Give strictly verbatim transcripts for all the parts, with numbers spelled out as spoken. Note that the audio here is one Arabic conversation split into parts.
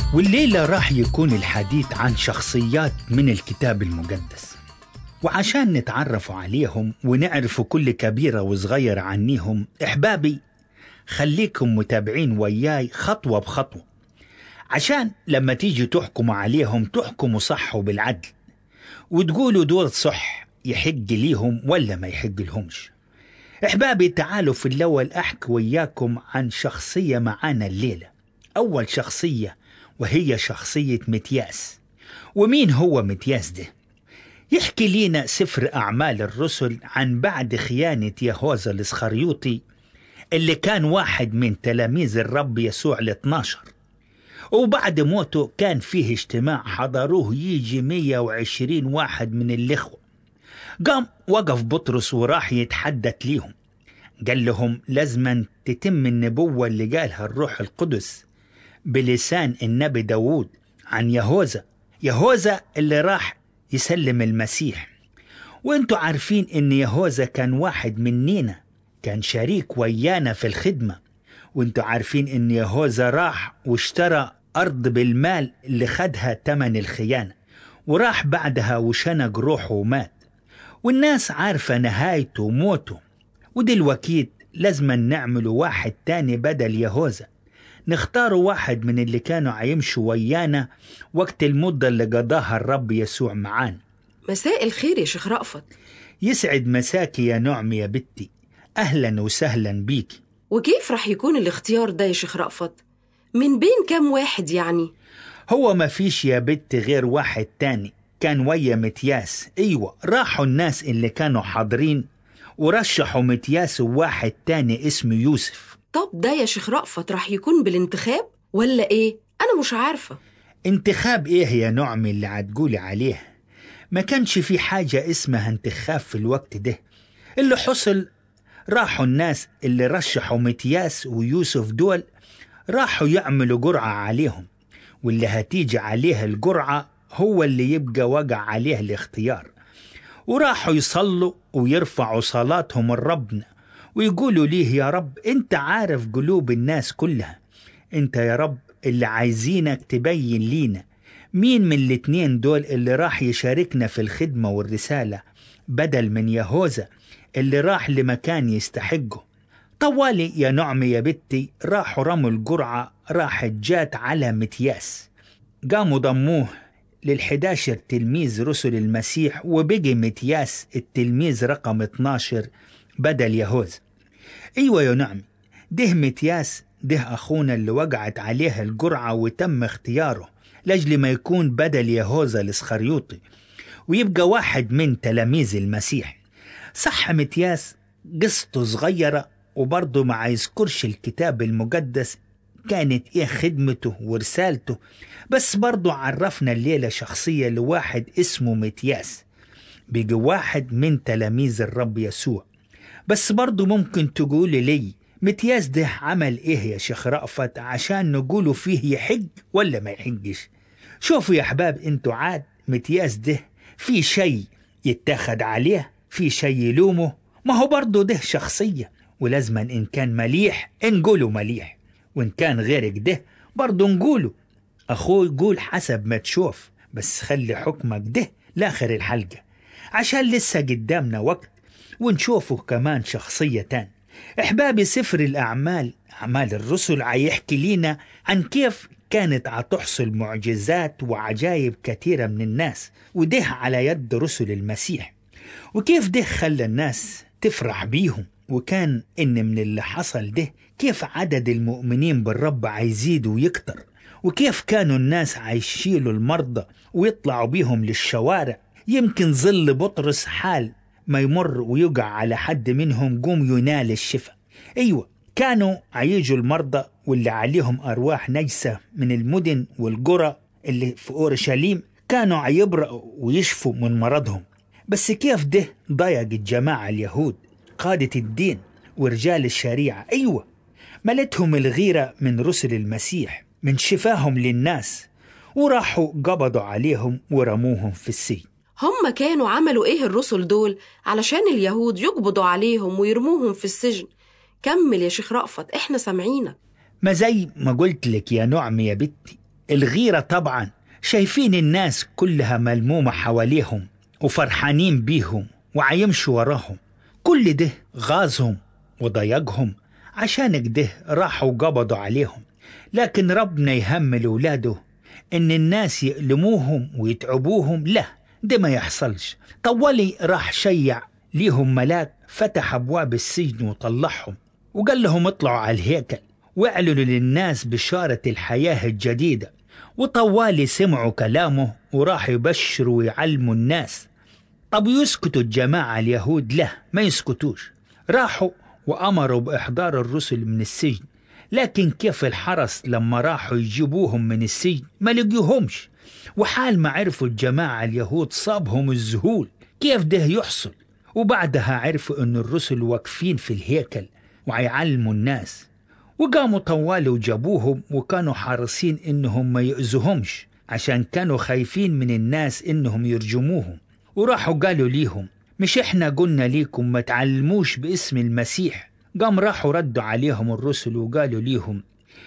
والليلة راح يكون الحديث عن شخصيات من الكتاب المقدس، وعشان نتعرفوا عليهم ونعرفوا كل كبيرة وصغيرة عنيهم إحبابي خليكم متابعين وياي خطوة بخطوة، عشان لما تيجي تحكموا عليهم تحكموا صح وبالعدل، وتقولوا دول صح يحق ليهم ولا ما يحق لهمش. إحبابي تعالوا في الأول أحكي وياكم عن شخصية معانا الليلة. أول شخصية وهي شخصية متياس. ومين هو متياس ده؟ يحكي لينا سفر أعمال الرسل عن بعد خيانة يهوذا الإسخريوطي اللي كان واحد من تلاميذ الرب يسوع الاثناشر، وبعد موته كان فيه اجتماع حضروه يجي مية وعشرين واحد من الإخوة. قام وقف بطرس وراح يتحدث ليهم، قال لهم لازما تتم النبوة اللي قالها الروح القدس بلسان النبي داود عن يهوذا يهوذا اللي راح يسلم المسيح. وانتوا عارفين ان يهوذا كان واحد مننا، كان شريك ويانا في الخدمة. وانتوا عارفين ان يهوذا راح واشترى أرض بالمال اللي خدها تمن الخيانة، وراح بعدها وشنق روحه ومات، والناس عارفة نهايته وموته. ودلوقتي لازم نعمل واحد تاني بدل يهوذا، نختاروا واحد من اللي كانوا عيمشوا ويانا وقت المدة اللي قضاها الرب يسوع معانا. مساء الخير يا شيخ رأفت. يسعد مساكي يا نعم يا بنتي، أهلا وسهلا بيكي. وكيف رح يكون الاختيار ده يا شيخ رأفت؟ من بين كم واحد يعني؟ هو ما فيش يا بنتي غير واحد تاني كان ويا متياس. ايوه، راحوا الناس اللي كانوا حاضرين ورشحوا متياس وواحد تاني اسمه يوسف. طب ده يا شيخ رأفت رح يكون بالانتخاب ولا ايه؟ انا مش عارفة. انتخاب ايه يا نعمي اللي هتقولي عليه؟ ما كانش في حاجة اسمها انتخاب في الوقت ده. اللي حصل راحوا الناس اللي رشحوا متياس ويوسف دول راحوا يعملوا قرعة عليهم، واللي هتيجي عليه القرعة هو اللي يبقى وقع عليه الاختيار. وراحوا يصلوا ويرفعوا صلاتهم لربنا ويقولوا ليه يا رب انت عارف قلوب الناس كلها، انت يا رب اللي عايزينك تبين لينا مين من الاتنين دول اللي راح يشاركنا في الخدمة والرسالة بدل من يهوذا اللي راح لمكان يستحقه. طوالي يا نعمي يا بنتي راحوا رموا القرعة، راحت جات على متياس. قاموا ضموه للحداشر تلميذ رسل المسيح، وبقي متياس التلميذ رقم اتناشر بدل يهوذا. ايوه يا نعمي، ده متياس ده أخونا اللي وقعت عليه القرعة وتم اختياره لأجل ما يكون بدل يهوذا الإسخريوطي ويبقى واحد من تلاميذ المسيح. صح متياس قصته صغيرة وبرضه ما يذكرش الكتاب المقدس كانت ايه خدمته ورسالته، بس برضه عرفنا الليلة شخصية لواحد اسمه متياس بيجي واحد من تلاميذ الرب يسوع. بس برضه ممكن تقول لي متياس ده عمل ايه يا شيخ رأفت عشان نقوله فيه يحق ولا ما يحقش؟ شوفوا يا احباب انتوا، عاد متياس ده في شيء يتاخد عليه، في شيء يلومه، ما هو برضه ده شخصية، ولازما إن كان مليح نقوله مليح، وإن كان غيرك ده برضه نقوله. أخوي قول حسب ما تشوف، بس خلي حكمك ده لآخر الحلقة عشان لسه قدامنا وقت ونشوفه كمان شخصية تاني. إحبابي سفر الأعمال أعمال الرسل عيحكي لينا عن كيف كانت عتحصل معجزات وعجائب كثيرة من الناس، وده على يد رسل المسيح، وكيف ده خلى الناس تفرح بيهم. وكان إن من اللي حصل ده كيف عدد المؤمنين بالرب عيزيد ويكتر، وكيف كانوا الناس عايشيلوا المرضى ويطلعوا بيهم للشوارع. يمكن ظل بطرس حال ما يمر ويقع على حد منهم قوم ينال الشفاء. أيوة، كانوا عيجوا المرضى واللي عليهم أرواح نجسة من المدن والقرى اللي في أورشليم كانوا عيبرأوا ويشفوا من مرضهم. بس كيف ده ضايق الجماعة اليهود قادة الدين ورجال الشريعة. أيوة، ملتهم الغيرة من رسل المسيح من شفاهم للناس، وراحوا قبضوا عليهم ورموهم في السجن. هم كانوا عملوا ايه الرسل دول علشان اليهود يقبضوا عليهم ويرموهم في السجن؟ كمل يا شيخ رأفت، احنا سامعينك. ما زي ما قلت لك يا نعم يا بنتي، الغيرة طبعا، شايفين الناس كلها ملمومة حواليهم وفرحانين بيهم وعيمشوا وراهم. كل ده غازهم وضيقهم، عشان كده راحوا قبضوا عليهم. لكن ربنا يهمل أولاده إن الناس يألموهم ويتعبوهم، لا ده ما يحصلش. طولي راح شيع ليهم ملاك فتح أبواب السجن وطلعهم وقال لهم اطلعوا على الهيكل واعلنوا للناس بشارة الحياة الجديدة. وطوالي سمعوا كلامه وراح يبشروا ويعلموا الناس. طب يسكتوا الجماعة اليهود؟ لا، ما يسكتوش. راحوا وأمروا بإحضار الرسل من السجن، لكن كيف الحرس لما راحوا يجيبوهم من السجن ما لقيوهمش. وحال ما عرفوا الجماعة اليهود صابهم الذهول، كيف ده يحصل؟ وبعدها عرفوا أن الرسل واقفين في الهيكل ويعلموا الناس، وقاموا طوال وجابوهم، وكانوا حارسين إنهم ما يؤذوهمش عشان كانوا خايفين من الناس إنهم يرجموهم. وراحوا قالوا ليهم مش إحنا قلنا ليكم ما تعلموش باسم المسيح؟ قام راحوا ردوا عليهم الرسل وقالوا ليهم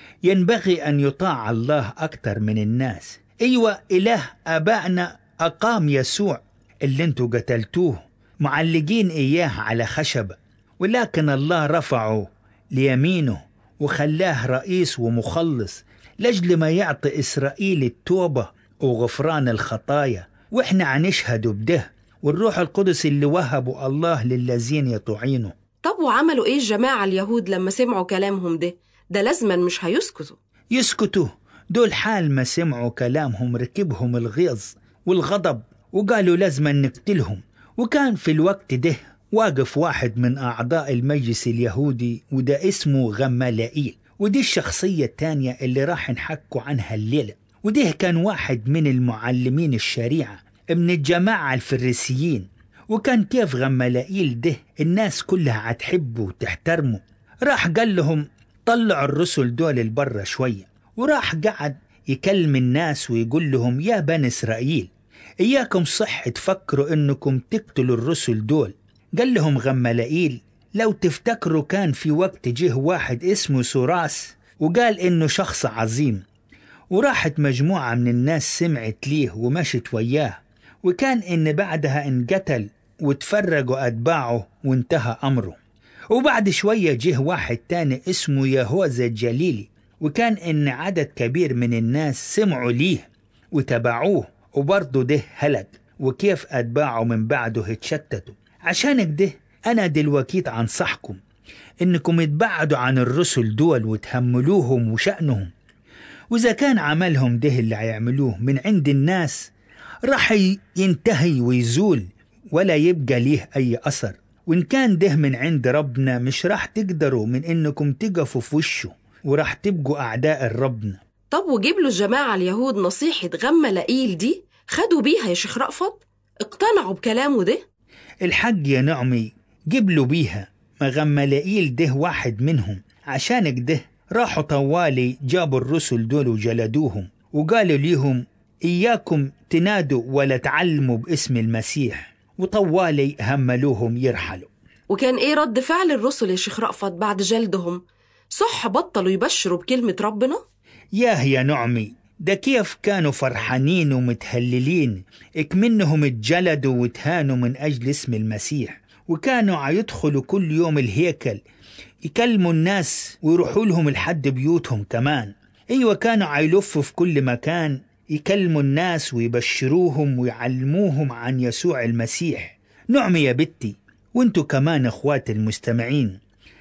ينبغي أن يطاع الله أكتر من الناس. أيوة، إله آبائنا أقام يسوع اللي انتوا قتلتوه معلقين إياه على خشبة، ولكن الله رفعه ليمينه وخلاه رئيس ومخلص لجل ما يعطي إسرائيل التوبة وغفران الخطايا. وإحنا عنشهد بده، والروح القدس اللي وهبه الله للذين يطيعونه. طب وعملوا إيه الجماعة اليهود لما سمعوا كلامهم ده؟ ده لازما مش هيسكتوا. يسكتوا؟ دول حال ما سمعوا كلامهم ركبهم الغيظ والغضب وقالوا لازما نقتلهم. وكان في الوقت ده واقف واحد من أعضاء المجلس اليهودي، وده اسمه غمالائيل، ودي الشخصية التانية اللي راح نحكوا عنها الليلة. وده كان واحد من المعلمين الشريعة من الجماعة الفريسيين. وكان كيف غمالائيل ده الناس كلها هتحبه وتحترمه. راح قال لهم طلعوا الرسل دول البرة شوية، وراح قعد يكلم الناس ويقول لهم يا بني إسرائيل، إياكم صح تفكروا إنكم تقتلوا الرسل دول. قال لهم غمالائيل لو تفتكروا كان في وقت جه واحد اسمه سوراس وقال إنه شخص عظيم، وراحت مجموعة من الناس سمعت ليه ومشت وياه، وكان إن بعدها انقتل وتفرقوا أتباعه وانتهى أمره. وبعد شوية جه واحد تاني اسمه يهوذا الجليلي، وكان إن عدد كبير من الناس سمعوا ليه وتبعوه، وبرضه ده هلك، وكيف أتباعه من بعده اتشتتوا. عشان كده أنا دلوقتي أنصحكم إنكم تبعدوا عن الرسل دول وتهملوهم وشأنهم. وإذا كان عملهم ده اللي هيعملوه من عند الناس راح ينتهي ويزول ولا يبقى ليه أي أثر، وإن كان ده من عند ربنا مش راح تقدروا من إنكم تقفوا في وشه، وراح تبقوا أعداء الربنا. طب وجيب له الجماعة اليهود نصيحة غمالائيل دي، خدوا بيها يا شيخ رأفت؟ اقتنعوا بكلامه ده؟ الحق يا نعمي جيب له بيها، ما غمالائيل ده واحد منهم. عشان كده راحوا طوالي جابوا الرسل دول وجلدوهم، وقالوا ليهم إياكم تنادوا ولا تعلموا باسم المسيح، وطوالي هملوهم يرحلوا. وكان إيه رد فعل الرسل يا شيخ رأفت بعد جلدهم؟ صح بطلوا يبشروا بكلمة ربنا؟ ياه يا نعمي، ده كيف كانوا فرحانين ومتهللين اكمنهم اتجلدوا وتهانوا من أجل اسم المسيح، وكانوا عيدخلوا كل يوم الهيكل يكلموا الناس ويروحوا لهم لحد بيوتهم كمان. ايوه، كانوا عيلفوا في كل مكان يكلموا الناس ويبشروهم ويعلموهم عن يسوع المسيح. نعمي يا بنتي وانتوا كمان اخوات المستمعين،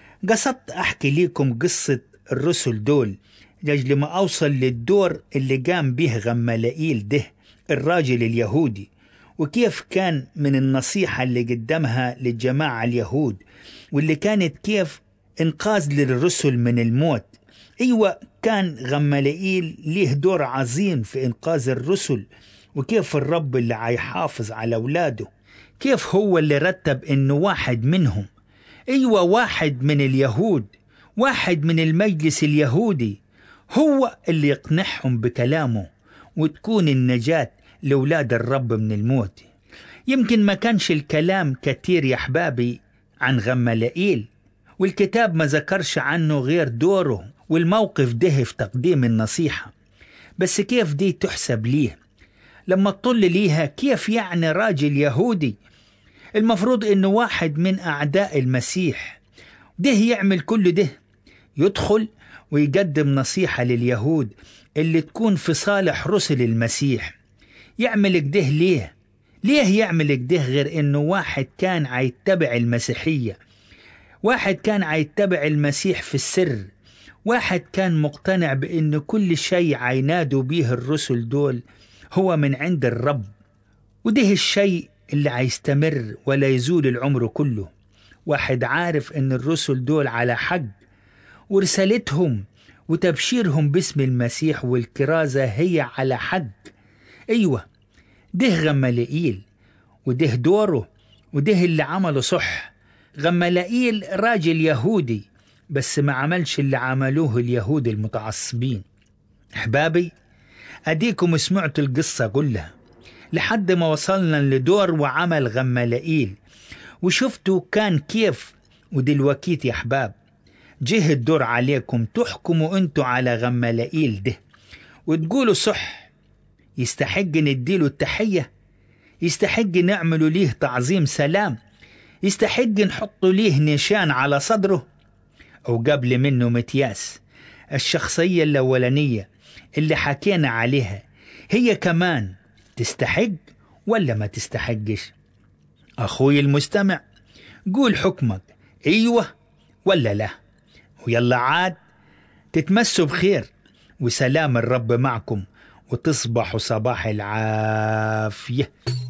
قصدت احكي ليكم قصة الرسل دول لأجل ما أوصل للدور اللي قام به غمالائيل ده الراجل اليهودي، وكيف كان من النصيحة اللي قدمها للجماعة اليهود، واللي كانت كيف إنقاذ للرسل من الموت. أيوة، كان غمالائيل ليه دور عظيم في إنقاذ الرسل، وكيف الرب اللي عيحافظ على أولاده، كيف هو اللي رتب إنه واحد منهم، أيوة واحد من اليهود، واحد من المجلس اليهودي، هو اللي يقنعهم بكلامه وتكون النجاة لأولاد الرب من الموت. يمكن ما كانش الكلام كتير يا أحبابي عن غمالائيل، والكتاب ما ذكرش عنه غير دوره والموقف ده في تقديم النصيحة، بس كيف دي تحسب ليه؟ لما تطل ليها كيف يعني راجل يهودي المفروض إنه واحد من أعداء المسيح ده يعمل كل ده، يدخل ويقدم نصيحة لليهود اللي تكون في صالح رسل المسيح؟ يعمل كده ليه؟ ليه يعمل كده غير إنه واحد كان عيتبع المسيحية، واحد كان عيتبع المسيح في السر، واحد كان مقتنع بإن كل شيء عينادوا بيه الرسل دول هو من عند الرب، وده الشيء اللي عيستمر ولا يزول العمر كله. واحد عارف إن الرسل دول على حق، ورسالتهم وتبشيرهم باسم المسيح والكرازة هي على حق. أيوة، ده غمالائيل وده دوره وده اللي عمله صح. غمالائيل راجل يهودي بس ما عملش اللي عملوه اليهود المتعصبين. أحبابي، أديكم سمعتوا القصة كلها لحد ما وصلنا لدور وعمل غمالائيل وشفتوا كان كيف. ودلوقتي يا أحباب جه الدور عليكم تحكموا أنتوا على غمالائيل ده وتقولوا صح، يستحق نديله التحية، يستحق نعملوا ليه تعظيم سلام، يستحق نحطوا ليه نشان على صدره، أو قبل منه متياس الشخصية الأولانية اللي حكينا عليها هي كمان تستحق ولا ما تستحقش؟ أخوي المستمع، قول حكمك، أيوة ولا لا؟ ويلا عاد تتمسوا بخير وسلام الرب معكم وتصبحوا صباح العافية.